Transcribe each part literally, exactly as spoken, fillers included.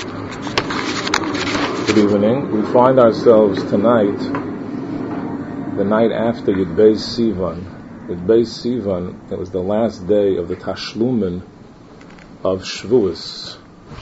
Good evening. We find ourselves tonight, the night after Yud Beis Sivan. Yud Beis Sivan, it was the last day of the Tashlumin of Shavuos.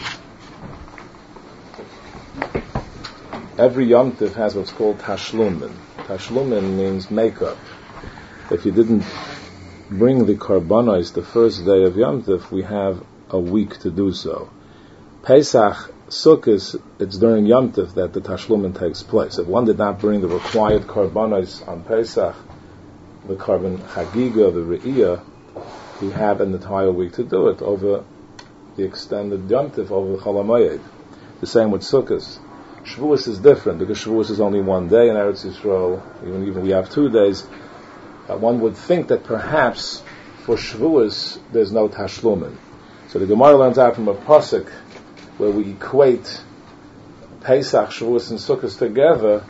Every Yom Tov has what's called Tashlumin. Tashlumin means makeup. If you didn't bring the Karbanos the first day of Yom Tov, we have a week to do so. Pesach, Sukkot, it's during Yom Tov that the Tashlumin takes place. If one did not bring the required Karbanos on Pesach, the Karban Chagiga, the Re'iyah, he had an entire week to do it over the extended Yom Tov, over the Chol HaMoed. The same with Sukkot. Shavuos is different because Shavuos is only one day in Eretz Yisrael. Even even we have two days. Uh, one would think that perhaps for Shavuos there's no Tashlumin. So the Gemara learns out from a pasuk where we equate Pesach, Shavuos, and Sukkot together.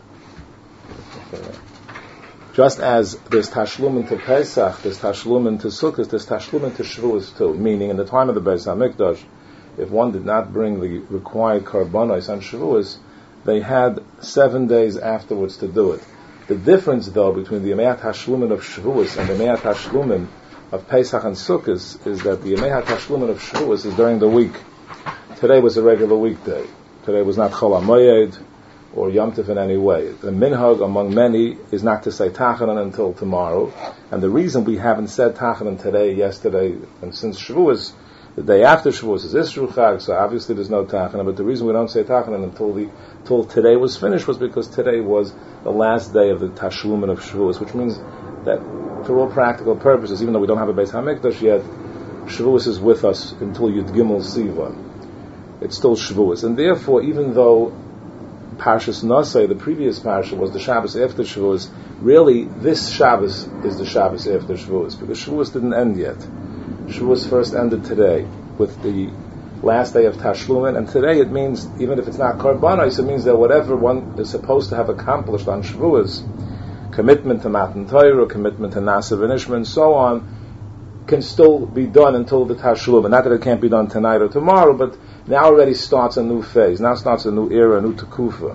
Just as there's Tashlumin to Pesach, there's Tashlumin to Sukkot, there's Tashlumin to Shavuos too. Meaning, in the time of the Beis HaMikdash, if one did not bring the required Karbanos on Shavuos, they had seven days afterwards to do it. The difference, though, between the Yemei HaTashlumin of Shavuos and the Yemei HaTashlumin of Pesach and Sukkot is that the Yemei HaTashlumin of Shavuos is during the week. Today was a regular weekday. Today was not Chol HaMoed or Yom Tov in any way. The minhag among many is not to say Tachanan until tomorrow. And the reason we haven't said Tachanan today, yesterday, and since Shavuos, the day after Shavuos is Isru Chag, so obviously there's no Tachanan. But the reason we don't say Tachanan until the until today was finished was because today was the last day of the Tashlumin of Shavuos, which means that for all practical purposes, even though we don't have a Beis HaMikdash yet, Shavuos is with us until Yud Gimel Sivan. It's still Shavuos. And therefore, even though Parshas Nosei, the previous Parsha, was the Shabbos after Shavuos, really this Shabbos is the Shabbos after Shavuos, because Shavuos didn't end yet. Shavuos first ended today with the last day of Tashlumin, and today it means, even if it's not Karbanos, it means that whatever one is supposed to have accomplished on Shavuos, commitment to Matan Torah, commitment to Nasa V'Nishma, and so on, can still be done until the Tashlumin. Not that it can't be done tonight or tomorrow, but now already starts a new phase. Now starts a new era, a new Tekufa.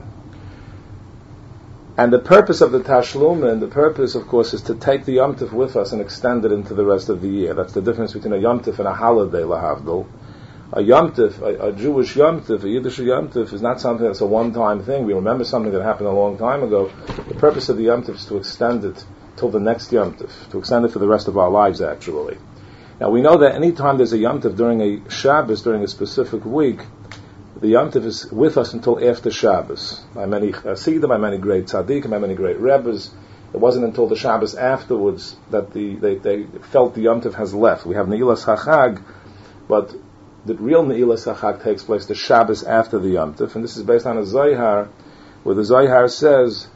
And the purpose of the Tashlumin, the purpose, of course, is to take the Yom Tov with us and extend it into the rest of the year. That's the difference between a Yom Tov and a holiday, lahavdil. A Yom Tov, a, a Jewish Yom Tov, a Yiddish Yom Tov, is not something that's a one-time thing. We remember something that happened a long time ago. The purpose of the Yom Tov is to extend it till the next Yom Tov, to extend it for the rest of our lives, actually. Now, we know that any time there's a Yom Tov during a Shabbos, during a specific week, the Yom Tov is with us until after Shabbos. By many Chassidim, by many great tzaddikim, by many great rebbes, it wasn't until the Shabbos afterwards that the, they, they felt the Yom Tov has left. We have Ne'ilas HaChag, but the real Ne'ilas HaChag takes place the Shabbos after the Yom Tov, and this is based on a Zohar, where the Zohar says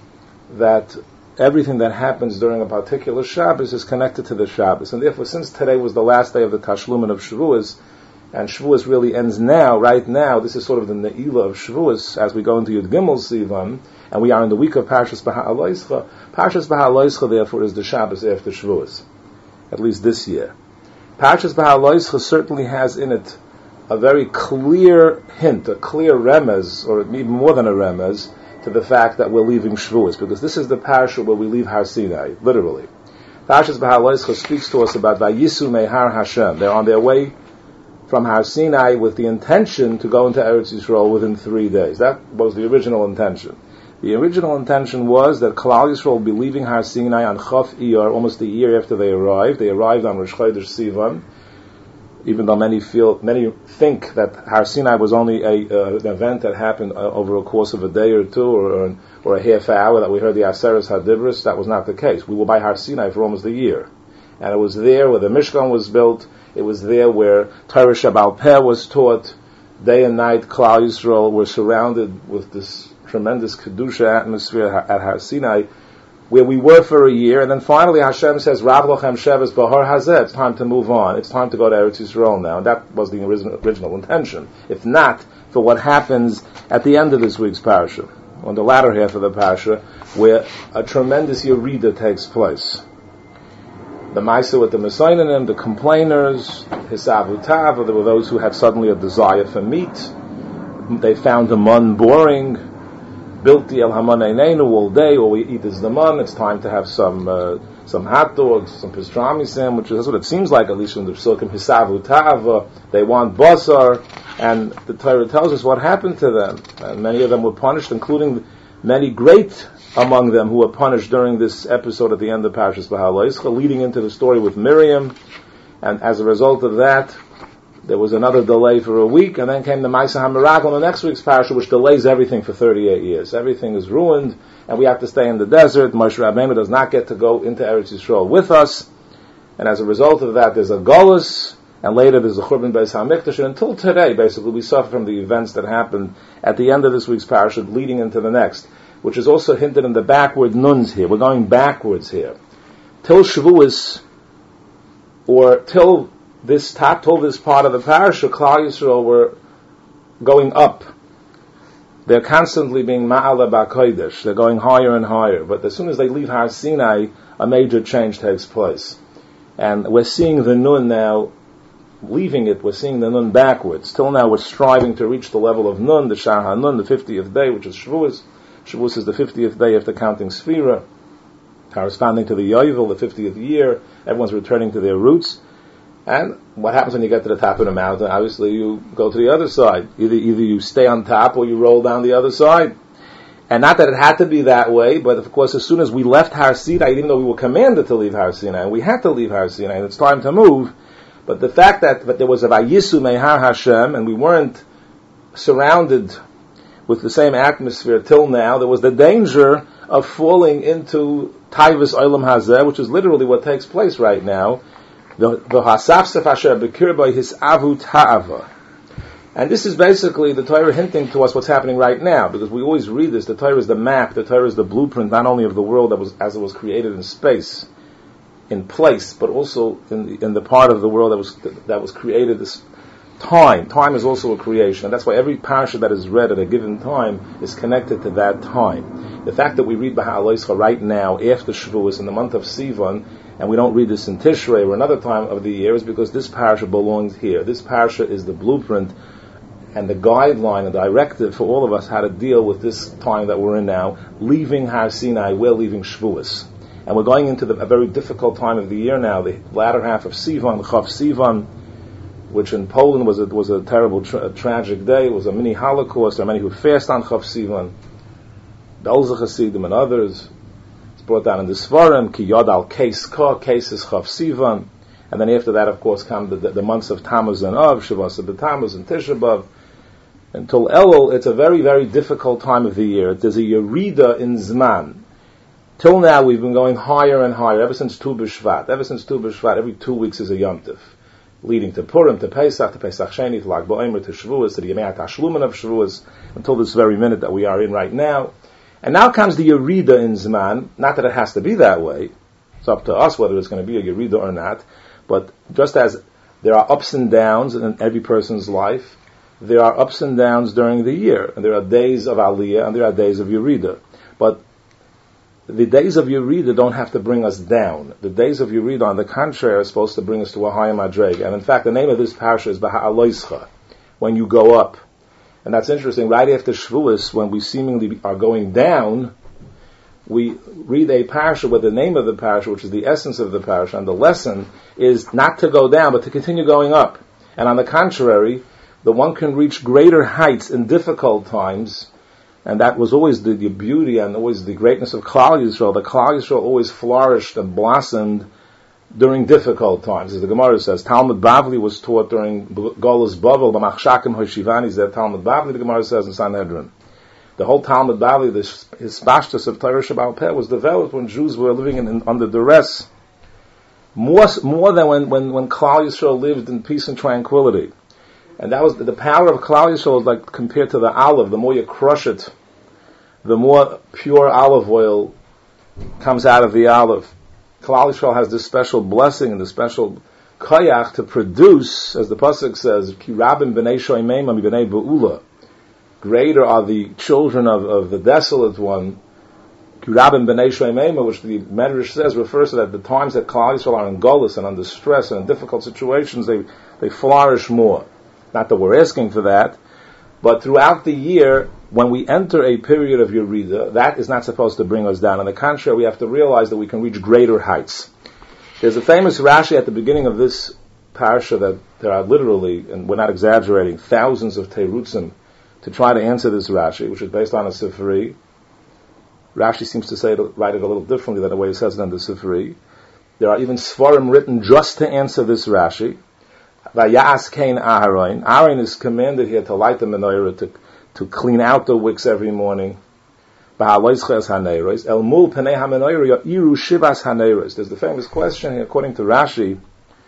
that everything that happens during a particular Shabbos is connected to the Shabbos, and therefore, since today was the last day of the Tashlumin of Shavuos, and Shavuos really ends now, right now, this is sort of the Ne'ilah of Shavuos, as we go into Yud Gimel Sivan, and we are in the week of Parshas Baha'aloischa. Parshas Baha'aloischa, therefore, is the Shabbos after Shavuos, at least this year. Parshas Baha'aloischa certainly has in it a very clear hint, a clear remez, or even more than a remez, to the fact that we're leaving Shavuos, because this is the Parsha where we leave Har Sinai, literally. Parshas Baha'aloischa speaks to us about Vayisu Mehar Hashem. They're on their way from Har Sinai with the intention to go into Eretz Yisrael within three days. That was the original intention. The original intention was that Klal Yisrael will be leaving Har Sinai on Chaf Iyar, almost a year after they arrived. They arrived on Rosh Chodesh Sivan, even though many feel, many think that Har Sinai was only a, uh, an event that happened uh, over a course of a day or two, or, or, or a half hour that we heard the Aseres HaDibros. That was not the case. We were by Har Sinai for almost a year. And it was there where the Mishkan was built. It was there where Torah Shabbal Peh was taught. Day and night, Klal Yisrael were surrounded with this tremendous Kedusha atmosphere at Har Sinai, where we were for a year. And then finally Hashem says, Rav Lochem Sheves Bahar Hazeh, it's time to move on. It's time to go to Eretz Yisrael now. And that was the original, original intention. If not for what happens at the end of this week's parasha, on the latter half of the parasha, where a tremendous Yerida takes place. The Maisa with the Messianim, the complainers, Hisavutav, there were those who had suddenly a desire for meat, they found the mun boring, bilti el haman eineinu all day, all we eat is the mun, it's time to have some uh, some hot dogs, some pastrami sandwiches. That's what it seems like, at least in the Psukim, hisavu ta'ava, they want basar, and the Torah tells us what happened to them. And many of them were punished, including many great among them who were punished during this episode at the end of Parshas Beha'aloscha, leading into the story with Miriam, and as a result of that, there was another delay for a week, and then came the Ma'aseh HaMirakel in the next week's parsha, which delays everything for thirty-eight years. Everything is ruined, and we have to stay in the desert. Moshe Rabbeinu does not get to go into Eretz Yisrael with us, and as a result of that, there's a Golus, and later there's the Churban Beis HaMikdash, and until today, basically, we suffer from the events that happened at the end of this week's parsha, leading into the next, which is also hinted in the backward nuns here. We're going backwards here. Till Shavuos, or till this top, till this part of the parasha, Klal Yisrael were going up. They're constantly being ma'ala ba'kodesh. They're going higher and higher. But as soon as they leave Har Sinai, a major change takes place. And we're seeing the nun now, leaving it, we're seeing the nun backwards. Till now we're striving to reach the level of nun, the Shar HaNun, the fiftieth day, which is Shavuos. Shavuos is the fiftieth day after counting Sfira, corresponding to the Yovel, the fiftieth year. Everyone's returning to their roots. And what happens when you get to the top of the mountain? Obviously, you go to the other side. Either either you stay on top or you roll down the other side. And not that it had to be that way, but of course, as soon as we left Har Sinai, even though we were commanded to leave Har Sinai, and we had to leave Har Sinai, and it's time to move, but the fact that, that there was a Vayisu Mehar Hashem, and we weren't surrounded with the same atmosphere till now, there was the danger of falling into Taivas Olam Hazeh, which is literally what takes place right now. The Hasafsef Asher Bekirba his Avut Ha'ava. And this is basically the Torah hinting to us what's happening right now, because we always read this. The Torah is the map, the Torah is the blueprint, not only of the world that was as it was created in space, in place, but also in the, in the part of the world that was that was created this time. Time is also a creation, and that's why every parasha that is read at a given time is connected to that time. The fact that we read Beha'aloscha right now, after Shavuos, in the month of Sivan, and we don't read this in Tishrei or another time of the year, is because this parasha belongs here. This parasha is the blueprint and the guideline, the directive for all of us how to deal with this time that we're in now. Leaving Har Sinai, we're leaving Shavuos. And we're going into the, a very difficult time of the year now, the latter half of Sivan, Chav Sivan, which in Poland was a, was a terrible, tra- tragic day. It was a mini Holocaust. There are many who fast on Chav Sivan, the Elzeh Hasidim and others. Brought down in the Svarim, Ki Yod Al Keis Ka, Keis is Chav Sivan, and then after that, of course, come the, the, the months of Tammuz and Av, Shavas B'Tammuz and Tisha B'Av. Until Elul, it's a very, very difficult time of the year. There's a Yerida in Zman. Till now, we've been going higher and higher, ever since Tu B'Shvat. Ever since Tu B'Shvat, every two weeks is a Yom Tov, leading to Purim, to Pesach, to Pesach Sheni, to Lag BaOmer, to Shavuos, to the Yemei HaTashlumin of Shavuos, until this very minute that we are in right now. And now comes the Yerida in Zman. Not that it has to be that way. It's up to us whether it's going to be a Yerida or not. But just as there are ups and downs in every person's life, there are ups and downs during the year. And there are days of Aliyah and there are days of Yerida. But the days of Yerida don't have to bring us down. The days of Yerida, on the contrary, are supposed to bring us to a higher madrega. And in fact, the name of this parasha is Beha'aloscha, when you go up. And that's interesting. Right after Shavuos, when we seemingly are going down, we read a parasha with the name of the parasha, which is the essence of the parasha, and the lesson is not to go down, but to continue going up. And on the contrary, the one can reach greater heights in difficult times, and that was always the, the beauty and always the greatness of Klal Yisrael. The Klal Yisrael always flourished and blossomed during difficult times. As the Gemara says, Talmud Bavli was taught during Golas Bavel, the Machshakim Hoshivani, that Talmud Bavli, the Gemara says in Sanhedrin. The whole Talmud Bavli, the his pashtus of Torah Shabbal Peh, was developed when Jews were living in, in, under duress, more, more than when, when, when Klal Yisrael lived in peace and tranquility. And that was the, the power of Klal Yisrael is like compared to the olive. The more you crush it, the more pure olive oil comes out of the olive. Klal Yisrael has this special blessing and this special koyach to produce, as the pasuk says, Ki rabim b'nei shoymema mi b'nei be'ula. Greater are the children of, of the desolate one. Ki rabim b'nei shoymema, which the Medrash says refers to that the times that Klal Yisrael are in golus and under stress and in difficult situations, they they flourish more. Not that we're asking for that, But throughout the year, when we enter a period of Yerida, that is not supposed to bring us down. On the contrary, we have to realize that we can reach greater heights. There's a famous Rashi at the beginning of this parsha that there are literally, and we're not exaggerating, thousands of Teirutzim to try to answer this Rashi, which is based on a Sifri. Rashi seems to say it, write it a little differently than the way it says it in the Sifri. There are even Svarim written just to answer this Rashi. Vayas Kain Aharon. Aaron is commanded here to light the menorah, to, to clean out the wicks every morning. El mul penei ha-menorah ya'iru shivas haneiros. There's the famous question here, according to Rashi,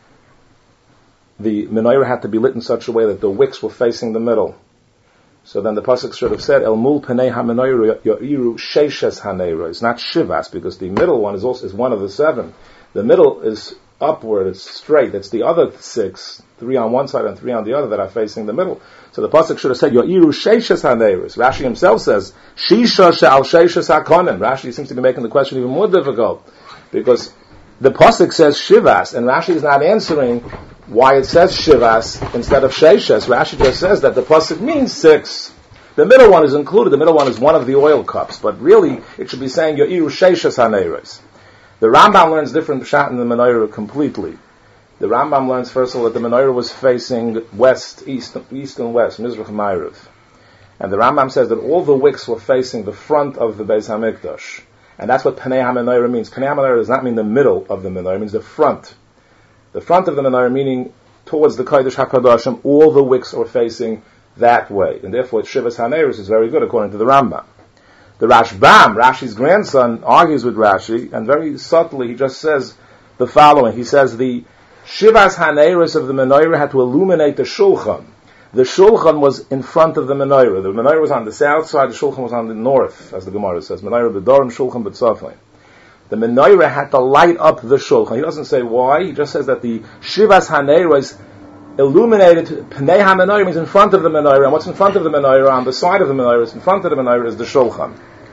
the menorah had to be lit in such a way that the wicks were facing the middle. So then the pasuk should have said, El mul penei ha-menorah ya'iru sheishes haneiros, not shivas, because the middle one is also is one of the seven. The middle is upward, it's straight. It's the other six, three on one side and three on the other, that are facing the middle. So the pasuk should have said, Yo'iru sheishes haneiros. Rashi himself says, Shisha she'al sheishes hakonim. Rashi seems to be making the question even more difficult, because the pasuk says shivas, and Rashi is not answering why it says shivas instead of sheishes. Rashi just says that the pasuk means six. The middle one is included. The middle one is one of the oil cups, but really it should be saying Yo'iru sheishes haneiros. The Rambam learns different pshat in the menorah completely. The Rambam learns, first of all, that the menorah was facing west, east, east and west, Mizrach Ma'ariv. And the Rambam says that all the wicks were facing the front of the Beis HaMikdash. And that's what Penei HaMenorah means. Penei HaMenorah does not mean the middle of the menorah, it means the front. The front of the menorah, meaning towards the Kodesh HaKadoshim, all the wicks are facing that way. And therefore, Shivas HaNeiros is very good, according to the Rambam. The Rashbam, Rashi's grandson, argues with Rashi, and very subtly he just says the following. He says the Shivas Haneiros of the menorah had to illuminate the Shulchan. The Shulchan was in front of the menorah. The menorah was on the south side, the Shulchan was on the north, as the Gemara says. Menorah b'dorim, Shulchan b'tzafin. The menorah had to light up the Shulchan. He doesn't say why, he just says that the Shivas Haneiros illuminated, Pnei HaMenorah means in front of the menorah, and what's in front of the menorah, on the side of the menorah, is in front of the menorah is the Shulchan.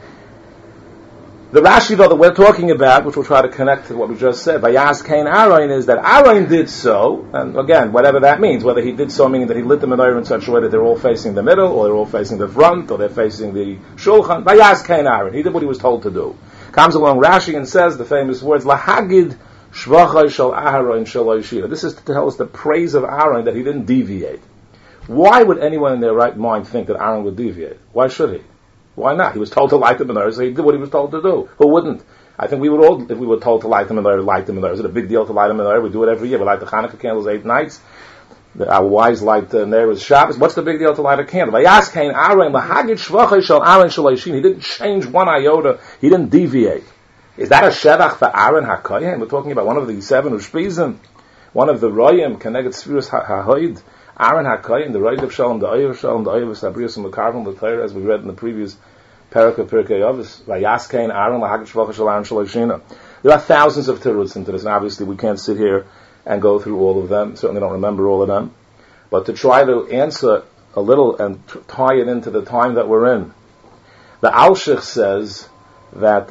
The Rashi, though, that we're talking about, which we'll try to connect to what we just said, Vayas Kain Aaron, is that Aaron did so, and again, whatever that means, whether he did so meaning that he lit the menorah in such a way that they're all facing the middle, or they're all facing the front, or they're facing the Shulchan, Vayas Kain Aaron, he did what he was told to do. Comes along Rashi and says the famous words, Lahagid Shvachai Shal Aharon Shal Yishira. This is to tell us the praise of Aaron, that he didn't deviate. Why would anyone in their right mind think that Aaron would deviate? Why should he? Why not? He was told to light the menorah, so he did what he was told to do. Who wouldn't? I think we would all, if we were told to light the menorah, light the menorah. Is it a big deal to light a menorah? We do it every year. We light the Hanukkah candles eight nights. The, our wives light the Neiros Shabbos. What's the big deal to light a candle? Vayas Kain Aaron, lahagid shvachai shel Aaron shel Yishin. He didn't change one iota. He didn't deviate. Is that a shevach for Aaron HaKohen? We're talking about one of the seven Ushpizim, one of the Royim, Keneged Sfiros HaHoid. Aaron HaKohen, the Roid of Shalom, the Oyev of Shalom, the Oyev of Sabrius and Mekarvim, the Torah, as we read in the previous Perek of Pirkei Avos, Vayas Kain Aaron, lahagid shvachai shel Aaron shel Yishin. There are thousands of terutzim into this, and obviously we can't sit here and go through all of them. Certainly don't remember all of them. But to try to answer a little and t- tie it into the time that we're in, the Alshich says that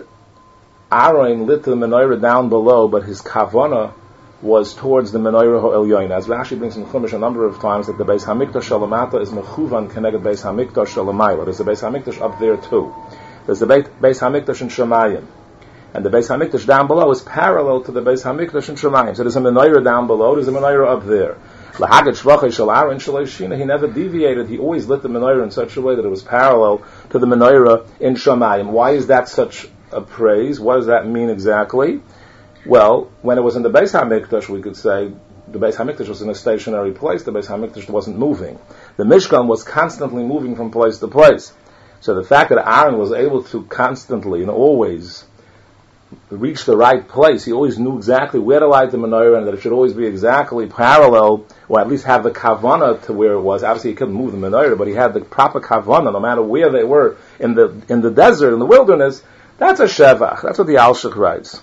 Aaron lit the menorah down below, but his kavana was towards the menorah ha'elyoin. As Rashi brings in Chumash a number of times, that the Beis Hamikdash Shalamata is mechuvan keneged Beis Hamikdash Shalamayla. There's a Beis Hamikdash up there too. There's the Beis Hamikdash in Shemayim. And the Beis Hamikdash down below is parallel to the Beis Hamikdash in Shemayim. So there's a menorah down below, there's a menorah up there. Lahagid shvachai shel Aaron shel Yishina. He never deviated. He always lit the menorah in such a way that it was parallel to the menorah in Shemayim. Why is that such a praise? What does that mean exactly? Well, when it was in the Beis HaMikdash, we could say the Beis HaMikdash was in a stationary place. The Beis HaMikdash wasn't moving. The Mishkan was constantly moving from place to place. So the fact that Aaron was able to constantly and always reach the right place, he always knew exactly where to light the menorah, and that it should always be exactly parallel, or at least have the kavana to where it was. Obviously he couldn't move the menorah, but he had the proper kavana, no matter where they were, in the in the desert, in the wilderness. That's a shevach. That's what the Alshich writes.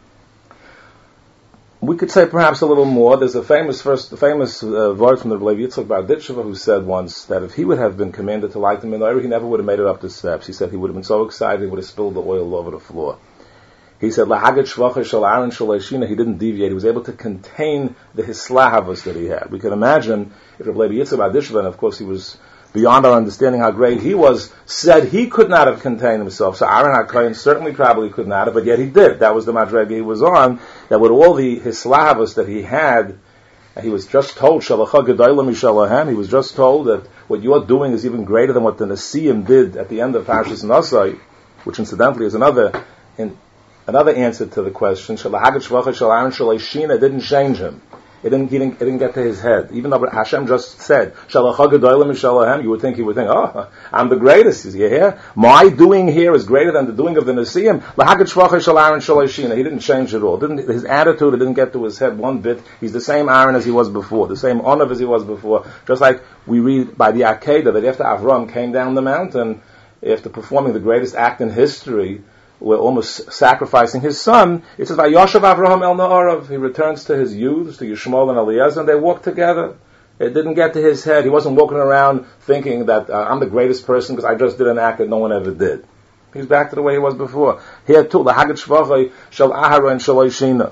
We could say perhaps a little more. There's a famous first, the famous uh, word from the Rebbe Yitzchak Bar Ditsheva, who said once that if he would have been commanded to light the menorah, he never would have made it up the steps. He said he would have been so excited he would have spilled the oil over the floor. He said, "Lahagid shvachai shel Aaron shel Yishina." He didn't deviate. He was able to contain the hislahavos that he had. We can imagine if Rebbe Yitzchak Bar Ditsheva, and of course he was beyond our understanding how great he was, said he could not have contained himself. So Aaron HaKohen certainly probably could not have, but yet he did. That was the madrega he was on, that with all the hislavos that he had, he was just told, Shalacha Gedolah Mishalahem, he was just told that what you're doing is even greater than what the Nesiim did at the end of Parshas Nosai, which incidentally is another in, another answer to the question. Shalahagat Shvacha Shalaron Shalashina didn't change him. It didn't, he didn't, it didn't get to his head. Even though Hashem just said, Shalacha Gedolah Mishalahem, you would think, he would think, oh, I'm the greatest. Is he here? My doing here is greater than the doing of the Nesiim. Lahagat Shvacha Shalaron Shalashina. He didn't change at all. Didn't, his attitude, it didn't get to his head one bit. He's the same Aaron as he was before, the same Onav as he was before. Just like we read by the Akedah that after Avram came down the mountain, after performing the greatest act in history, we're almost sacrificing his son, it says, Vayoshav Avraham el Na'arav. He returns to his youths, to Yishmael and Eliezer, and they walk together. It didn't get to his head. He wasn't walking around thinking that uh, I'm the greatest person because I just did an act that no one ever did. He's back to the way he was before. Here too, Lahagat Shvachai Shal Ahara and Shal Shina.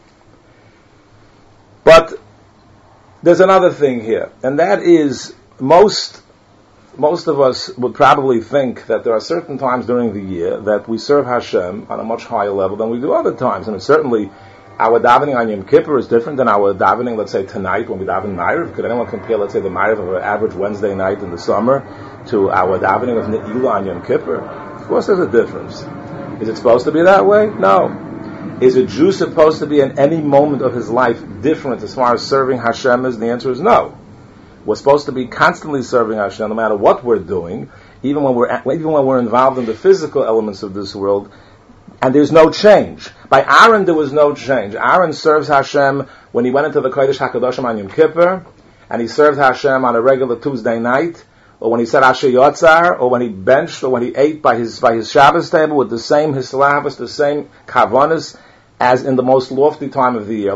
But there's another thing here, and that is most Most of us would probably think that there are certain times during the year that we serve Hashem on a much higher level than we do other times. And certainly, our davening on Yom Kippur is different than our davening, let's say, tonight when we daven Ma'ariv. Could anyone compare, let's say, the Ma'ariv of an average Wednesday night in the summer to our davening of Ne'ilah on Yom Kippur? Of course there's a difference. Is it supposed to be that way? No. Is a Jew supposed to be in any moment of his life different as far as serving Hashem is? The answer is no. We're supposed to be constantly serving Hashem, no matter what we're doing, even when we're even when we're involved in the physical elements of this world, and there's no change. By Aaron, there was no change. Aaron serves Hashem when he went into the Kodesh HaKadoshim on Yom Kippur, and he served Hashem on a regular Tuesday night, or when he said Asher Yotzar, or when he benched, or when he ate by his by his Shabbos table with the same hislavos, the same kavanas, as in the most lofty time of the year.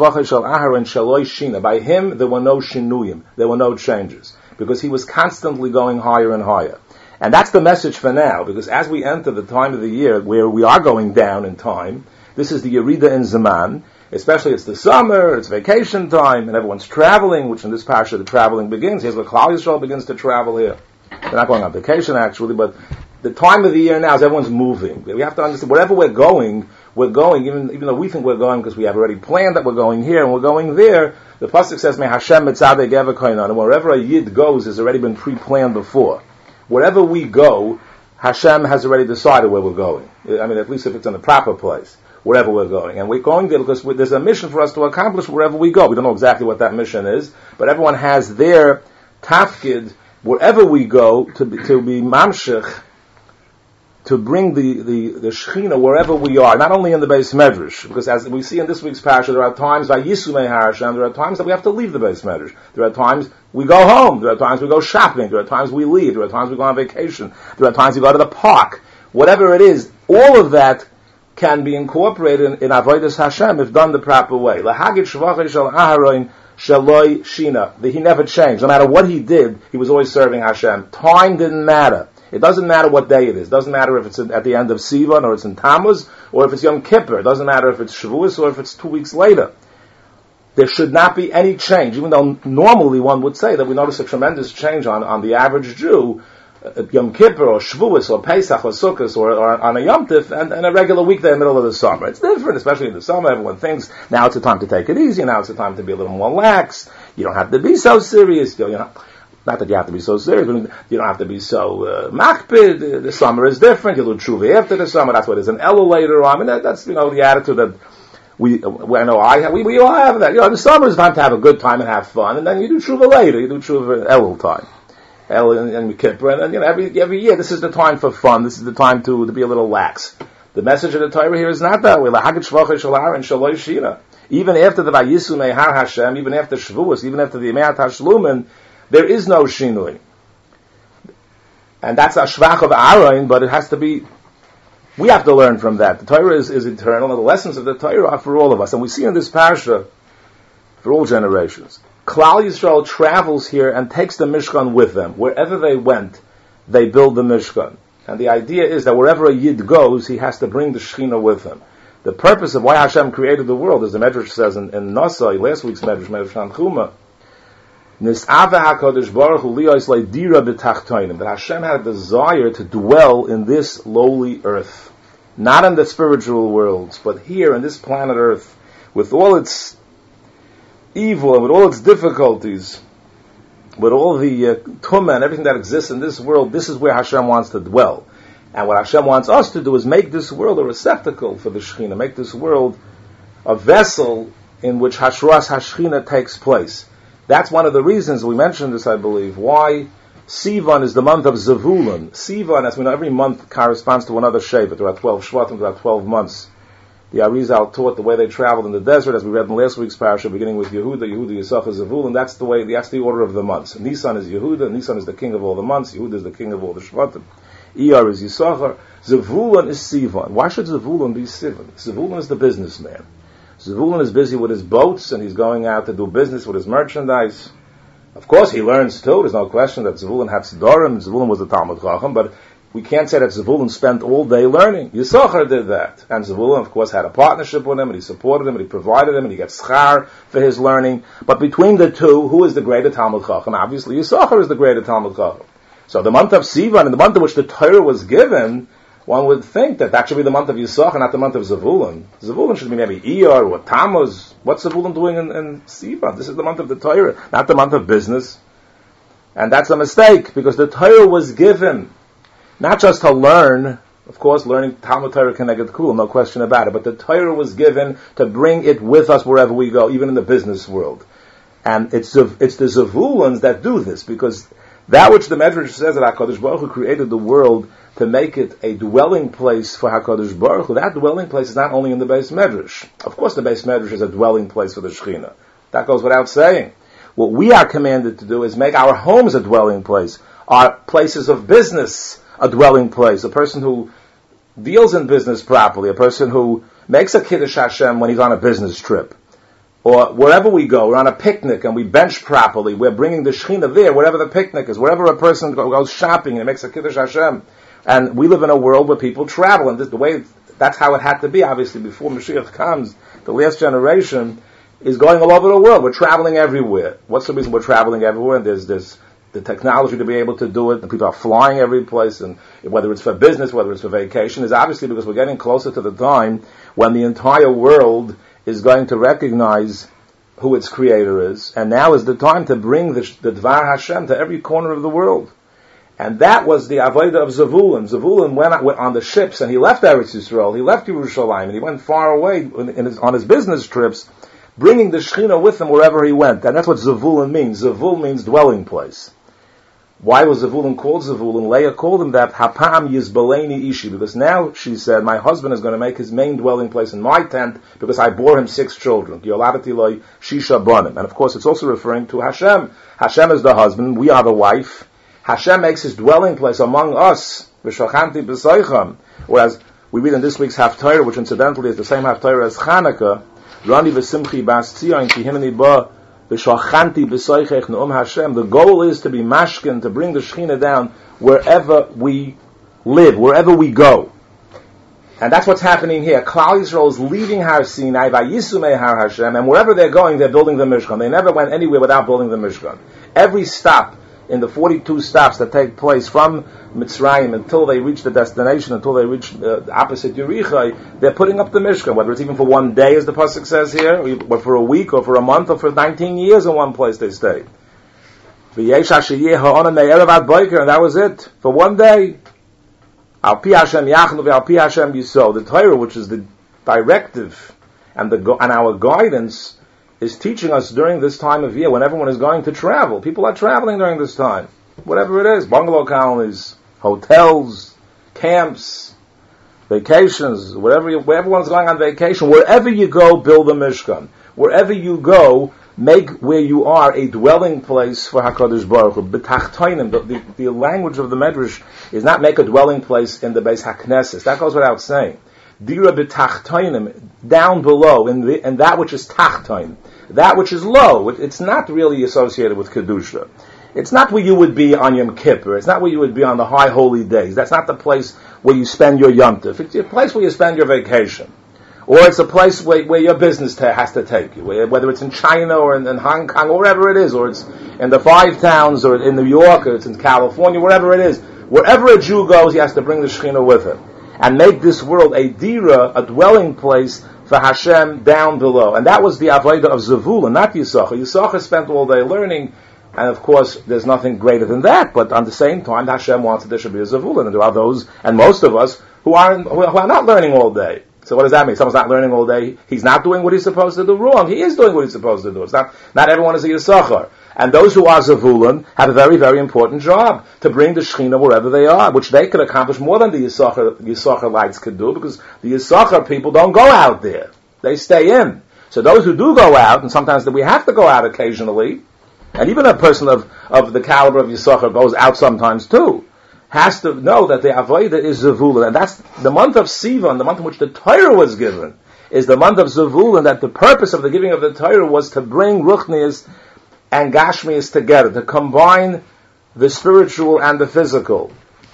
By him, there were no shinuyim. There were no changes. Because he was constantly going higher and higher. And that's the message for now, because as we enter the time of the year where we are going down in time, this is the Yerida in Zaman, especially it's the summer, it's vacation time, and everyone's traveling, which in this parasha the traveling begins. Here's where Klal Yisrael begins to travel here. They're not going on vacation actually, but the time of the year now is everyone's moving. We have to understand, wherever we're going, we're going, even even though we think we're going because we have already planned that we're going here and we're going there, the pasuk says, May Hashem mitzadeh geva koinan, and wherever a yid goes has already been pre-planned before. Wherever we go, Hashem has already decided where we're going. I mean, at least if it's in the proper place, wherever we're going. And we're going there because there's a mission for us to accomplish wherever we go. We don't know exactly what that mission is, but everyone has their tafkid, wherever we go, to be, to be mamshech, to bring the, the, the Shechina wherever we are, not only in the Beis Medrash, because as we see in this week's parasha, there are times by Yisumei Hashem, there are times that we have to leave the Beis Medrash. There are times we go home, there are times we go shopping, there are times we leave, there are times we go on vacation, there are times we go to the park. Whatever it is, all of that can be incorporated in, in Avodas Hashem if done the proper way. Lahagid Shvachei Shel Aharon Shaloi Shina. He never changed. No matter what he did, he was always serving Hashem. Time didn't matter. It doesn't matter what day it is. It doesn't matter if it's at the end of Sivan or it's in Tammuz or if it's Yom Kippur. It doesn't matter if it's Shavuos or if it's two weeks later. There should not be any change, even though normally one would say that we notice a tremendous change on, on the average Jew at Yom Kippur or Shavuos or Pesach or Sukkot or, or on a Yom Tif and, and a regular weekday in the middle of the summer. It's different, especially in the summer. Everyone thinks now it's the time to take it easy. Now it's the time to be a little more lax. You don't have to be so serious. You know, Not that you have to be so serious, but you don't have to be so uh, makpid. The summer is different. You'll do tshuva after the summer. That's why there's an Elul later on. I mean, that, that's, you know, the attitude that we, I know I have, we, we all have that. You know, the summer is time to have a good time and have fun, and then you do tshuva later. You do tshuva Elul time. Elul and, and Kippur, and then, you know, every, every year, this is the time for fun. This is the time to, to be a little lax. The message of the Torah here is not that way. Even after the Vayisu Mehar Hashem, even after Shavuos, even after the Yemei Tashlumin, there is no shinui. And that's a shvach of Aaron, but it has to be, we have to learn from that. The Torah is, is eternal, and the lessons of the Torah are for all of us. And we see in this parasha, for all generations, Klal Yisrael travels here and takes the Mishkan with them. Wherever they went, they build the Mishkan. And the idea is that wherever a Yid goes, he has to bring the Shekhinah with him. The purpose of why Hashem created the world, as the Medrash says in, in Nosai, last week's Medrash, Medrash Tanchuma, Nis'ava HaKadosh Baruch Hu liyos le'dira b'tachtonim. That Hashem had a desire to dwell in this lowly earth. Not in the spiritual worlds, but here in this planet Earth, with all its evil and with all its difficulties, with all the uh, tumah and everything that exists in this world, this is where Hashem wants to dwell. And what Hashem wants us to do is make this world a receptacle for the Shekhinah, make this world a vessel in which Hashras HaShekhinah takes place. That's one of the reasons, we mentioned this, I believe, why Sivan is the month of Zavulun. Sivan, as we know, every month corresponds to another Shevet. There are twelve Shvatim, there are twelve months. The Arizal taught the way they traveled in the desert, as we read in last week's parasha, beginning with Yehuda, Yehuda, Yisachar, Zavulun. That's the way, that's the order of the months. Nisan is Yehuda, Nisan is the king of all the months, Yehuda is the king of all the Shvatim. Iyar is Yisachar, Zavulun is Sivan. Why should Zavulun be Sivan? Zavulun is the businessman. Zavulun is busy with his boats, and he's going out to do business with his merchandise. Of course, he learns too. There's no question that Zavulun had Sidorim. Zavulun was the Talmud Chacham, but we can't say that Zavulun spent all day learning. Yisachar did that. And Zavulun, of course, had a partnership with him, and he supported him, and he provided him, and he gets schar for his learning. But between the two, who is the greater Talmud Chacham? Obviously, Yisachar is the greater Talmud Chacham. So the month of Sivan, and the month in which the Torah was given, one would think that that should be the month of Yisachar, not the month of Zavulun. Zavulun should be maybe Iyar or Tammuz. What's Zavulun doing in, in Sivan? This is the month of the Torah, not the month of business. And that's a mistake, because the Torah was given not just to learn. Of course, learning Talmud Torah can make it cool, no question about it. But the Torah was given to bring it with us wherever we go, even in the business world. And it's the, it's the Zavulans that do this, because that which the Medrash says that HaKadosh Baruch Hu created the world to make it a dwelling place for HaKadosh Baruch Hu, that dwelling place is not only in the Beis Medrash. Of course the Beis Medrash is a dwelling place for the Shekhinah. That goes without saying. What we are commanded to do is make our homes a dwelling place, our places of business a dwelling place. A person who deals in business properly, a person who makes a Kiddush Hashem when he's on a business trip, or wherever we go, we're on a picnic and we bench properly, we're bringing the Shekhinah there, wherever the picnic is, wherever a person goes shopping and makes a Kiddush Hashem. And we live in a world where people travel, and this, the way, that's how it had to be, obviously, before Mashiach comes. The last generation is going all over the world. We're traveling everywhere. What's the reason we're traveling everywhere? And there's this, the technology to be able to do it, and people are flying every place, and whether it's for business, whether it's for vacation, is obviously because we're getting closer to the time when the entire world is going to recognize who its creator is, and now is the time to bring the, the Dvar Hashem to every corner of the world. And that was the avodah of Zavulun. Zavulun went, went on the ships, and he left Eretz Yisrael, he left Yerushalayim, and he went far away in, in his, on his business trips, bringing the Shekhinah with him wherever he went. And that's what Zavulun means. Zavul means dwelling place. Why was Zavulun called Zavulun? Leah called him that, Hapam Yizbaleni Ishi, because now, she said, my husband is going to make his main dwelling place in my tent, because I bore him six children. Yoladati Loi Shisha Banim. And of course, it's also referring to Hashem. Hashem is the husband, we are the wife. Hashem makes his dwelling place among us, v'shachanti b'soicham. Whereas we read in this week's Haftarah, which incidentally is the same Haftarah as Chanukah, Rani v'simchi bas tzion ki hineni ba v'shachanti b'soichech ne'um Hashem. The goal is to be mashkin, to bring the Shekhinah down wherever we live, wherever we go. And that's what's happening here. Klal Yisrael is leaving Har Sinai, vayisumei Har Hashem, and wherever they're going, they're building the Mishkan. They never went anywhere without building the Mishkan. Every stop in the forty-two stops that take place from Mitzrayim until they reach the destination, until they reach uh, the opposite Yerichai, they're putting up the Mishkan, whether it's even for one day, as the Pasuk says here, or for a week, or for a month, or for nineteen years in one place they stayed. And that was it. For one day. Al Pi Hashem Yachnu Al Pi Hashem Yisrael. The Torah, which is the directive and the and our guidance, is teaching us during this time of year when everyone is going to travel. People are traveling during this time. Whatever it is, bungalow colonies, hotels, camps, vacations, whatever you, where everyone's going on vacation, wherever you go, build a Mishkan. Wherever you go, make where you are a dwelling place for HaKadosh Baruch Hu. B'tachtoinim, the, the, the language of the Medrash is not make a dwelling place in the Beis HaKnesses. That goes without saying. Dira b'tachtoinim, down below, in, the, in that which is tachtoin, that which is low. It, it's not really associated with Kedusha. It's not where you would be on Yom Kippur. It's not where you would be on the high holy days. That's not the place where you spend your Yom Tov. It's a place where you spend your vacation. Or it's a place where, where your business ta- has to take you, where, whether it's in China or in, in Hong Kong or wherever it is, or it's in the Five Towns or in New York or it's in California, wherever it is. Wherever a Jew goes, he has to bring the Shekhinah with him and make this world a dira, a dwelling place for Hashem down below. And that was the avodah of Zavulun, not Yisachar. Yisachar spent all day learning, and of course, there's nothing greater than that. But at the same time, Hashem wants that there should be a Zavulun, and there are those, and most of us, who are who are not learning all day. So what does that mean? Someone's not learning all day. He's not doing what he's supposed to do. Wrong. He is doing what he's supposed to do. It's not, not everyone is a Yisachar. And those who are Zavulun have a very, very important job to bring the Shekhinah wherever they are, which they could accomplish more than the Yisachar, Yisachar lights could do, because the Yisachar people don't go out there. They stay in. So those who do go out, and sometimes we have to go out occasionally, and even a person of, of the caliber of Yisachar goes out sometimes too, has to know that the Avodah is Zavulun. And that's the month of Sivan, the month in which the Torah was given, is the month of Zavulun, that the purpose of the giving of the Torah was to bring Ruchnius and Gashmius together, to combine the spiritual and the physical.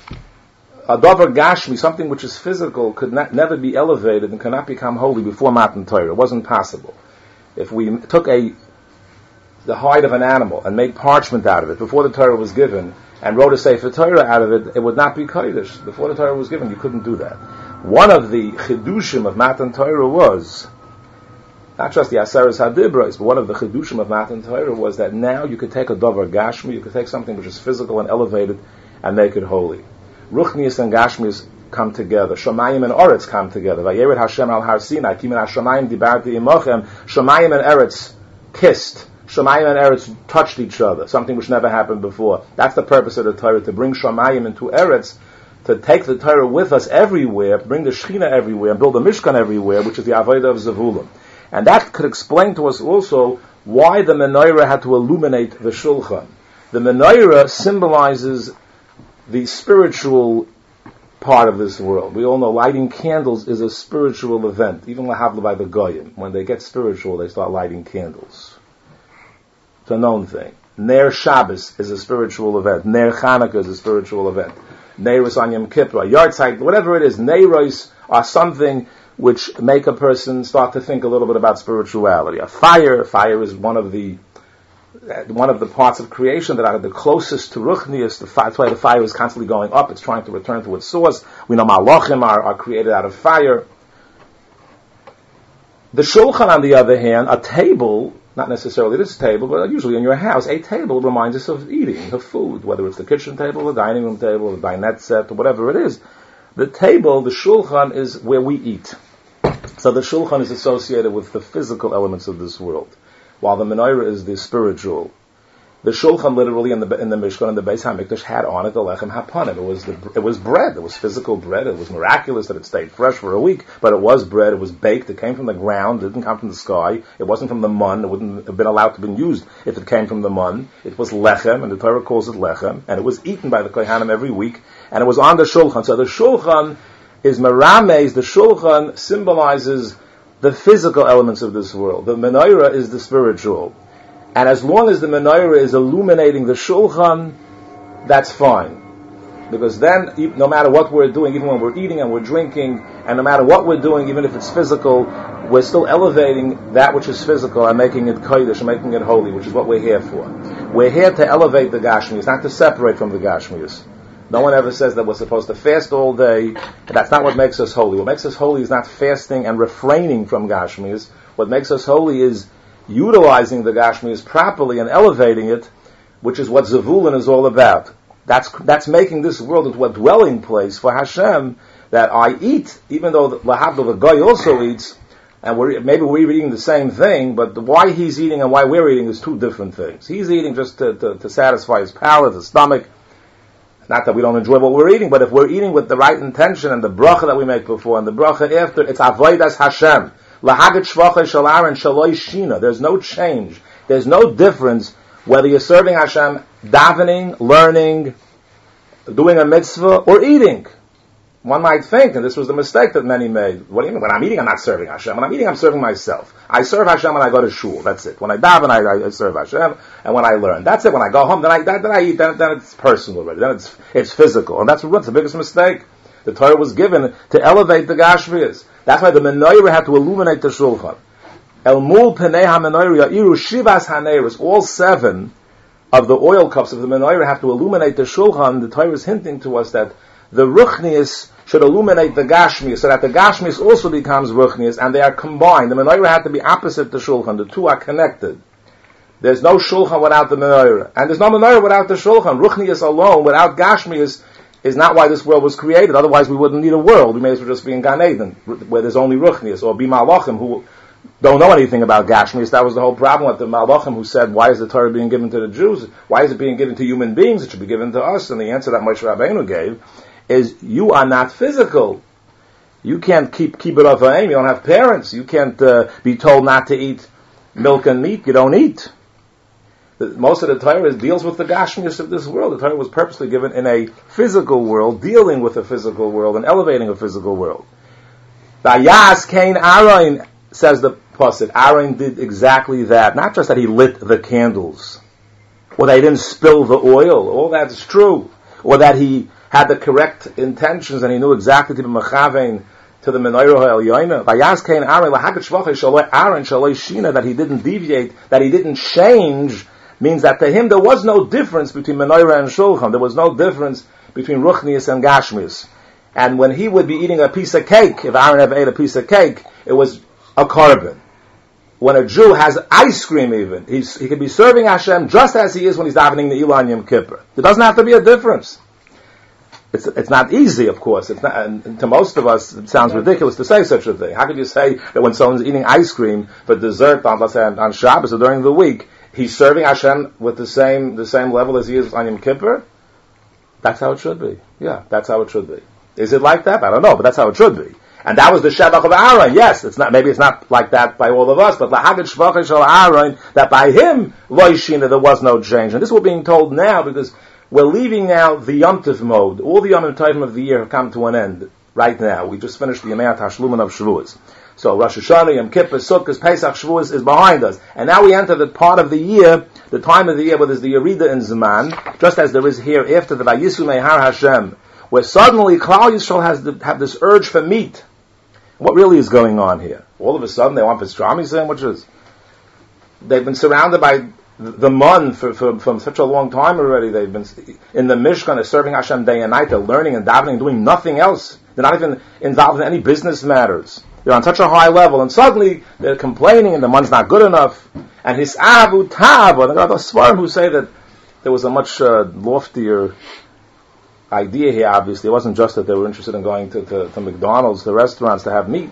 A davar Gashmi, something which is physical, could not, never be elevated and cannot become holy before Matan Torah. It wasn't possible. If we took a the hide of an animal and made parchment out of it before the Torah was given, and wrote a Sefer Torah out of it, it would not be Kodesh. Before the Torah was given, you couldn't do that. One of the Chidushim of Matan Torah was, not just the Aseres HaDibros, but one of the Chidushim of Matan Torah was that now you could take a davar Gashmi, you could take something which is physical and elevated, and make it holy. Ruchnius and Gashmius come together. Shamayim and Oretz come together. Vayered Hashem al Har Sinai, Kimin HaShamayim dibarti imochem. Shamayim and Eretz kissed. Shamayim and Eretz touched each other, something which never happened before. That's the purpose of the Torah, to bring Shamayim into Eretz, to take the Torah with us everywhere, bring the Shekhinah everywhere, and build a Mishkan everywhere, which is the Avodah of Zavulun. And that could explain to us also why the menorah had to illuminate the Shulchan. The menorah symbolizes the spiritual part of this world. We all know lighting candles is a spiritual event, even lahavla by the Goyim. When they get spiritual, they start lighting candles. It's a known thing. Ner Shabbos is a spiritual event. Ner Chanukah is a spiritual event. Neiros on Yom Kippur, Yartzeit, whatever it is, Neiros are something which make a person start to think a little bit about spirituality. A fire, fire is one of the one of the parts of creation that are the closest to Ruchnius. The fire, that's why the fire is constantly going up. It's trying to return to its source. We know Malachim are, are created out of fire. The Shulchan, on the other hand, a table, not necessarily this table, but usually in your house, a table reminds us of eating, of food, whether it's the kitchen table, the dining room table, the dinette set, or whatever it is. The table, the Shulchan, is where we eat. So the Shulchan is associated with the physical elements of this world, while the menorah is the spiritual. The Shulchan, literally in the in the Mishkan and the Beis Hamikdash, had on it the lechem hapanim. It was the, it was bread. It was physical bread. It was miraculous that it stayed fresh for a week, but it was bread. It was baked. It came from the ground. It didn't come from the sky. It wasn't from the mun. It wouldn't have been allowed to be used if it came from the mun. It was lechem, and the Torah calls it lechem, and it was eaten by the kohanim every week, and it was on the Shulchan. So the Shulchan is merames. The Shulchan symbolizes the physical elements of this world. The menorah is the spiritual. And as long as the menorah is illuminating the Shulchan, that's fine. Because then, no matter what we're doing, even when we're eating and we're drinking, and no matter what we're doing, even if it's physical, we're still elevating that which is physical and making it kodesh and making it holy, which is what we're here for. We're here to elevate the Gashmius, not to separate from the Gashmius. No one ever says that we're supposed to fast all day. That's not what makes us holy. What makes us holy is not fasting and refraining from Gashmius. What makes us holy is utilizing the Gashmius properly and elevating it, which is what Zavulun is all about. That's that's making this world into a dwelling place for Hashem, that I eat, even though the Lahavdil, the guy also eats, and we're, maybe we're eating the same thing, but the, why he's eating and why we're eating is two different things. He's eating just to, to, to satisfy his palate, his stomach. Not that we don't enjoy what we're eating, but if we're eating with the right intention and the bracha that we make before and the bracha after, it's avodas Hashem. There's no change. There's no difference whether you're serving Hashem, davening, learning, doing a mitzvah, or eating. One might think, and this was the mistake that many made, what do you mean? When I'm eating, I'm not serving Hashem. When I'm eating, I'm serving myself. I serve Hashem when I go to shul. That's it. When I daven, I, I serve Hashem, and when I learn. That's it. When I go home, then I, then I eat, then, then it's personal already. Then it's, it's physical. And that's what's the biggest mistake. The Torah was given to elevate the Gashmias. That's why the menorah had to illuminate the shulchan. El mul penei ha-menorah ya'iru shivas haneros. All seven of the oil cups of the menorah have to illuminate the shulchan. The Torah is hinting to us that the ruchnius should illuminate the gashmius, so that the gashmius also becomes ruchnius, and they are combined. The menorah had to be opposite the shulchan. The two are connected. There's no shulchan without the menorah, and there's no menorah without the shulchan. Ruchnius alone, without gashmius, is not why this world was created. Otherwise, we wouldn't need a world. We may as well just be in Gan Eden, where there's only ruchnius, or be malachim, who don't know anything about gashmius. That was the whole problem with the malachim, who said, why is the Torah being given to the Jews? Why is it being given to human beings? It should be given to us. And the answer that Moshe Rabbeinu gave is, you are not physical. You can't keep keep it off of aim. You don't have parents. You can't uh, be told not to eat milk and meat. You don't eat. The, most of the Torah deals with the gashmius of this world. The Torah was purposely given in a physical world, dealing with a physical world and elevating a physical world. Vayas Cain Aaron, says the pasuk. Aaron did exactly that. Not just that he lit the candles, or that he didn't spill the oil. All that is true. Or that he had the correct intentions and he knew exactly to be mechavein to the menorah ha'elyoina. Vayas Cain Aaron lahagat shvachei shaloi Aaron shaloi shina, that he didn't deviate, that he didn't change, means that to him there was no difference between menorah and shulchan. There was no difference between ruchnius and gashmius. And when he would be eating a piece of cake, if Aaron ever ate a piece of cake, it was a korban. When a Jew has ice cream even, he's, he can be serving Hashem just as he is when he's davening the Ilan Yom Kippur. There doesn't have to be a difference. It's, it's not easy, of course. It's not, and to most of us, it sounds ridiculous to say such a thing. How could you say that when someone's eating ice cream for dessert on, let's say, on, on Shabbos or during the week, he's serving Hashem with the same the same level as he is on Yom Kippur? That's how it should be. Yeah, that's how it should be. Is it like that? I don't know, but that's how it should be. And that was the Shevach of Aaron. Yes, it's not, maybe it's not like that by all of us, but Lahagid Shvachei Shel Aaron, that by him, Loishina, there was no change. And this we're being told now because we're leaving now the Yom Tov mode. All the Yom Tov of the year have come to an end right now. We just finished the Yemei HaTashlumin of Shavuos. So Rosh Hashanah, Yom Kippur, Sukkot, Pesach, Shavuos is behind us. And now we enter the part of the year, the time of the year where there's the Yerida in Zman, just as there is here after the Vayisu Mehar Hashem, where suddenly Klal Yisrael has the, have this urge for meat. What really is going on here? All of a sudden they want pastrami sandwiches. They've been surrounded by the mun for, for, from such a long time already. They've been in the Mishkan, they're serving Hashem day and night, they're learning and davening, doing nothing else. They're not even involved in any business matters. They're on such a high level, and suddenly they're complaining and the mun's not good enough. And his avu tab, or there are those Svarim who say that there was a much uh, loftier idea here, obviously. It wasn't just that they were interested in going to, to, to McDonald's, the restaurants, to have meat.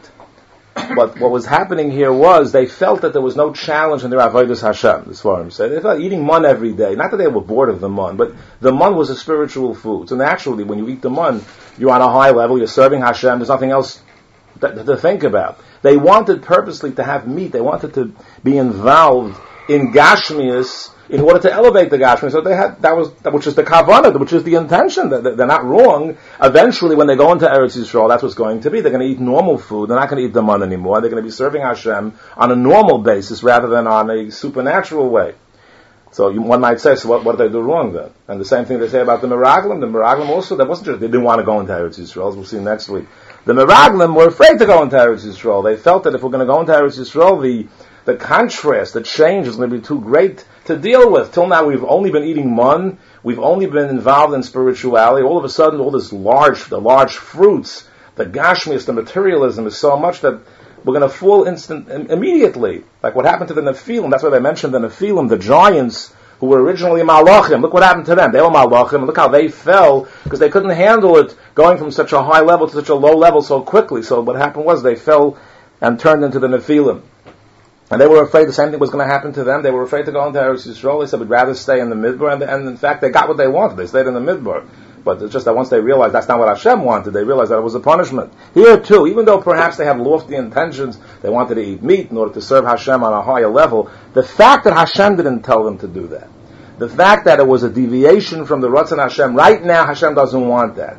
But what was happening here was they felt that there was no challenge in their avodas Hashem, the Svarim say. They felt eating mun every day. Not that they were bored of the mun, but the mun was a spiritual food. So naturally, when you eat the mun, you're on a high level, you're serving Hashem, there's nothing else to, to think about. They wanted purposely to have meat. They wanted to be involved in Gashmias in order to elevate the Gashmias. So they had, that was, which is the Kavanah, which is the intention. They're not wrong. Eventually, when they go into Eretz Yisrael, that's what's going to be. They're going to eat normal food. They're not going to eat the mun anymore. They're going to be serving Hashem on a normal basis rather than on a supernatural way. So you, one might say, so what, what did they do wrong then? And the same thing they say about the Meraglim. The Meraglim also, that wasn't just, they didn't want to go into Eretz Yisrael, as we'll see next week. The Meraglim were afraid to go into Eretz Yisrael. They felt that if we're going to go into Eretz Yisrael, the the contrast, the change is going to be too great to deal with. Till now, we've only been eating mun. We've only been involved in spirituality. All of a sudden, all this large, the large fruits, the gashmias, the materialism is so much that we're going to fall instant immediately. Like what happened to the Nephilim. That's why they mentioned the Nephilim, the giants who were originally Malachim. Look what happened to them. They were Malachim. Look how they fell because they couldn't handle it going from such a high level to such a low level so quickly. So what happened was they fell and turned into the Nephilim. And they were afraid the same thing was going to happen to them. They were afraid to go into Eretz Yisrael. They said, we'd rather stay in the Midbar. And, and in fact, they got what they wanted. They stayed in the Midbar. But it's just that once they realized that's not what Hashem wanted, they realized that it was a punishment. Here too, even though perhaps they had lofty intentions, they wanted to eat meat in order to serve Hashem on a higher level, the fact that Hashem didn't tell them to do that, the fact that it was a deviation from the Ratzon Hashem, right now Hashem doesn't want that.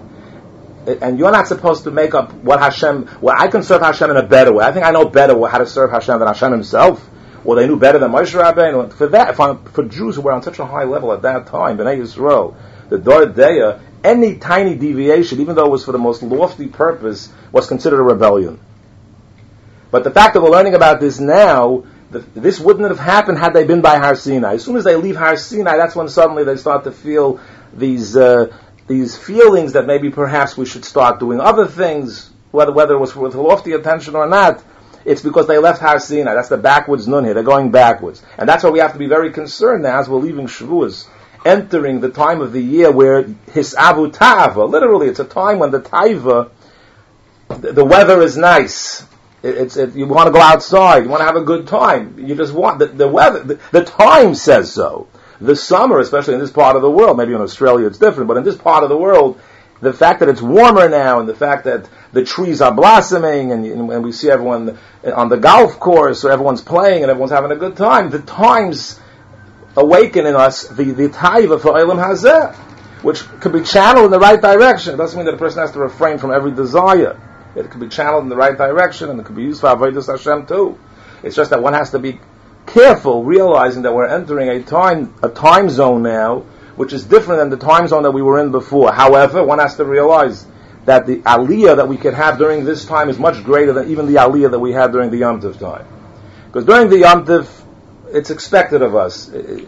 And you're not supposed to make up what Hashem, well, I can serve Hashem in a better way. I think I know better how to serve Hashem than Hashem himself. Well, they knew better than Moshe Rabbeinu. For that, for Jews who were on such a high level at that time, Bnei Yisrael, the Dor Deya, any tiny deviation, even though it was for the most lofty purpose, was considered a rebellion. But the fact that we're learning about this now, the, this wouldn't have happened had they been by Har Sinai. As soon as they leave Har Sinai, that's when suddenly they start to feel these uh, these feelings that maybe perhaps we should start doing other things, whether whether it was with lofty attention or not. It's because they left Har Sinai. That's the backwards nun here. They're going backwards. And that's why we have to be very concerned now as we're leaving Shavuos, entering the time of the year where Hisavu Tava, literally it's a time when the Taiva, the, the weather is nice. It, it's it, you want to go outside. You want to have a good time. You just want, the, the weather, the, the time says so. The summer, especially in this part of the world, maybe in Australia it's different, but in this part of the world, the fact that it's warmer now and the fact that the trees are blossoming and, and we see everyone on the golf course or everyone's playing and everyone's having a good time, the times awaken in us the, the taiva for Olam Hazeh, which could be channeled in the right direction. It doesn't mean that a person has to refrain from every desire. It could be channeled in the right direction and it could be used for Avodas Hashem too. It's just that one has to be careful, realizing that we're entering a time, a time zone now which is different than the time zone that we were in before. However, one has to realize that the aliyah that we could have during this time is much greater than even the aliyah that we had during the Yom Tov time. Because during the Yom Tov, it's expected of us.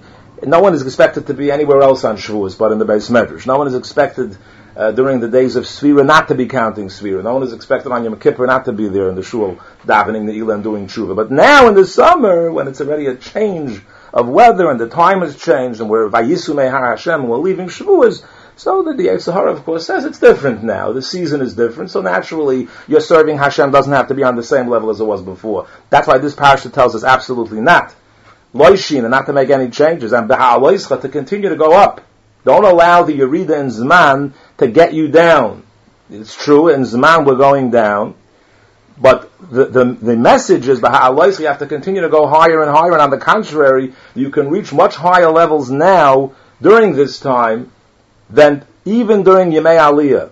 No one is expected to be anywhere else on Shavuos but in the Beis Medrash. No one is expected uh, during the days of Sfira not to be counting Sfira. No one is expected on Yom Kippur not to be there in the shul davening the Ilah and doing tshuva. But now in the summer, when it's already a change of weather and the time has changed and we're Vayisu Mehar Hashem and we're leaving Shavuos, so that the Yetzer Hara, of course, says it's different now. The season is different, so naturally your serving Hashem doesn't have to be on the same level as it was before. That's why this parasha tells us absolutely not. Loishin, and not to make any changes, and Beha'aloischa, to continue to go up. Don't allow the Yerida and Zman to get you down. It's true, in Zman we're going down, but the, the, the message is, Beha'aloischa, you have to continue to go higher and higher, and on the contrary, you can reach much higher levels now, during this time, than even during Yemei Aliyah.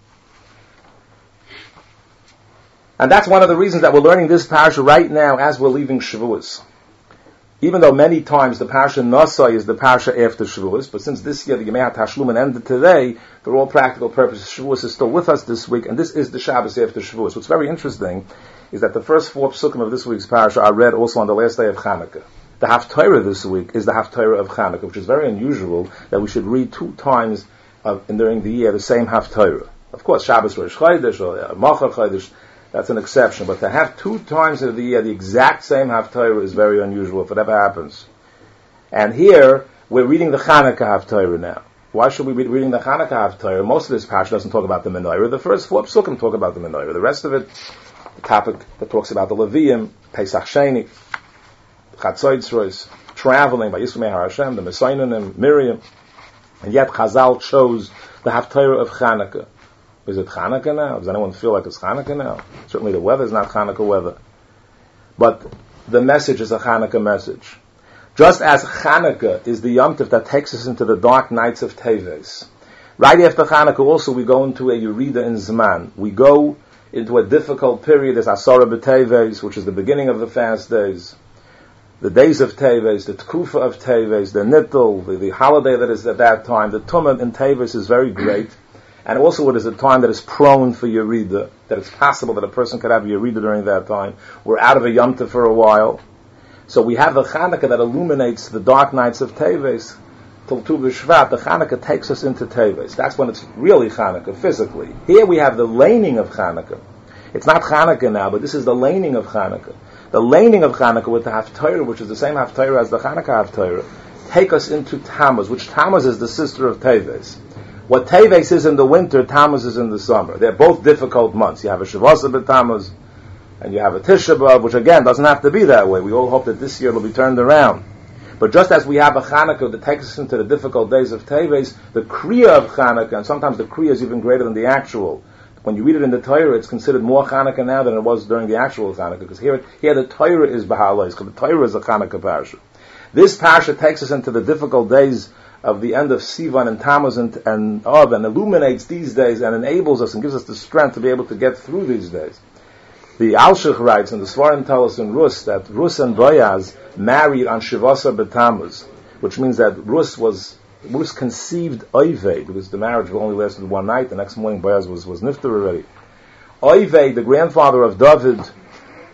And that's one of the reasons that we're learning this parasha right now as we're leaving Shavuos. Even though many times the parasha Nasai is the parasha after Shavuos, but since this year the Yemei HaTashlumin ended today, for all practical purposes, Shavuos is still with us this week, and this is the Shabbos after Shavuos. What's very interesting is that the first four psukim of this week's parasha are read also on the last day of Chanukah. The Haftarah this week is the Haftarah of Chanukah, which is very unusual that we should read two times of, during the year the same Haftarah. Of course, Shabbos Rosh Chodesh or Machar Chodesh, that's an exception. But to have two times of the year the exact same Haftarah is very unusual if it ever happens. And here, we're reading the Chanukah Haftarah now. Why should we be reading the Chanukah Haftarah? Most of this parasha doesn't talk about the Menorah. The first four psukim talk about the Menorah. The rest of it, the topic that talks about the Leviim, Pesach Sheni, Chatzotzros, traveling by Yisrael Mehar Hashem, the Messianim, Miriam, and yet Chazal chose the Haftarah of Chanukah. Is it Chanukah now? Does anyone feel like it's Chanukah now? Certainly the weather is not Chanukah weather. But the message is a Chanukah message. Just as Chanukah is the Yom Tov that takes us into the dark nights of Teves. Right after Chanukah also we go into a Yerida in Zman. We go into a difficult period as Asara B'Teves, which is the beginning of the fast days. The days of Teves, the Tkufa of Teves, the Nittel, the, the holiday that is at that time, the Tumah in Teves is very great. And also it is a time that is prone for Yerida, that it's possible that a person could have Yerida during that time. We're out of a Yom Tov for a while. So we have the Chanukah that illuminates the dark nights of Teves. Till Tu B'Shvat, the Chanukah takes us into Teves. That's when it's really Chanukah, physically. Here we have the laning of Chanukah. It's not Chanukah now, but this is the laning of Chanukah. The laning of Chanukah with the Haftarah, which is the same Haftarah as the Chanukah Haftarah, take us into Tammuz, which Tammuz is the sister of Teves. What Teves is in the winter, Tammuz is in the summer. They're both difficult months. You have a Shavasa b'Tammuz, and you have a Tisha B'Av, which again doesn't have to be that way. We all hope that this year it'll be turned around. But just as we have a Chanukah that takes us into the difficult days of Teves, the Kriya of Chanukah, and sometimes the Kriya is even greater than the actual. When you read it in the Torah, it's considered more Chanukah now than it was during the actual Chanukah, because here, here the Torah is Baha'alais, the Torah is a Chanukah parasha. This parasha takes us into the difficult days of the end of Sivan and Tammuz and, and Av, and illuminates these days and enables us and gives us the strength to be able to get through these days. The Alshich writes, and the Svarim tell us in Rus, that Rus and Boaz married on Shivasa b'Tammuz, which means that Rus was Rus conceived Oived, because the marriage only lasted one night. The next morning Boaz was, was nifter already. Oived, the grandfather of David,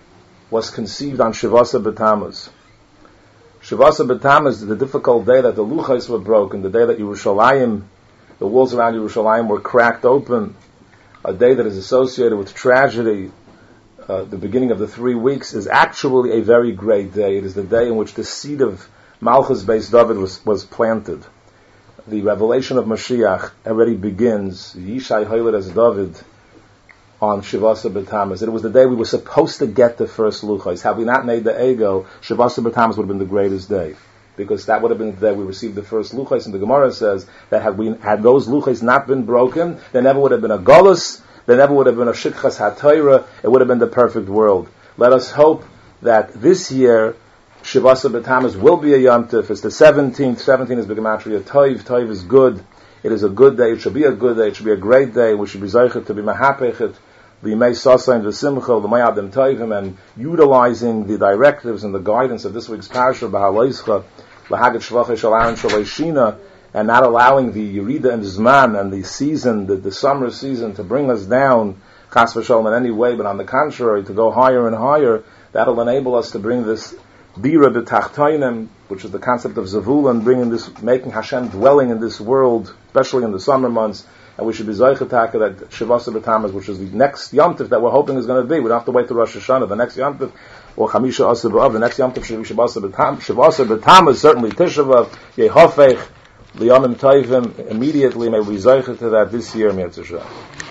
was conceived on Shivasa B'Tammuz. Shivasa B'Tammuz, the difficult day that the Luchos were broken, the day that Yerushalayim, the walls around Yerushalayim were cracked open, a day that is associated with tragedy, uh, the beginning of the three weeks, is actually a very great day. It is the day in which the seed of Malchus Beis David was, was planted. The revelation of Mashiach already begins, Yishai Hoyled as David, on Shivasa B'Tammuz. It was the day we were supposed to get the first Luchos. Had we not made the ego, Shivasa B'Tammuz would have been the greatest day. Because that would have been the day we received the first Luchos. And the Gemara says that had we had those Luchos not been broken, there never would have been a Golus, there never would have been a Shikchas HaTorah, it would have been the perfect world. Let us hope that this year, Shivasa B'Tammuz will be a Yom Tov. It's the seventeenth. seventeen is B'Gematria Toiv. Toiv is good. It is a good day. It should be a good day. It should be a great day. We should be Zaychet to be Mahapechet, L'Yimei Sasayin V'Simcha, L'May Adam Toivim, and utilizing the directives and the guidance of this week's Parsha, B'Haloischa, L'Hagat Shvachei Shal Aaron Shal Shina, and not allowing the Yerida and Zman and the season, the, the summer season, to bring us down, Chas V'Shalom, in any way, but on the contrary, to go higher and higher. That'll enable us to bring this Bira B'Tachtainim, which is the concept of Zavulun, bringing this, making Hashem dwelling in this world, especially in the summer months. And we should be Zaychetaka that Shivasa B'Tammuz, which is the next Yom Tov that we're hoping is going to be. We don't have to wait till Rosh Hashanah. The next Yom Tov, or Chamisha Asar B'Av, the next Yom Tov should be Shivasa B'Tammuz. Shivasa B'Tammuz, certainly Tisha B'Av, Yehofech, Liyamim Toivim, immediately may we Zaychet to that this year, Mitzvah.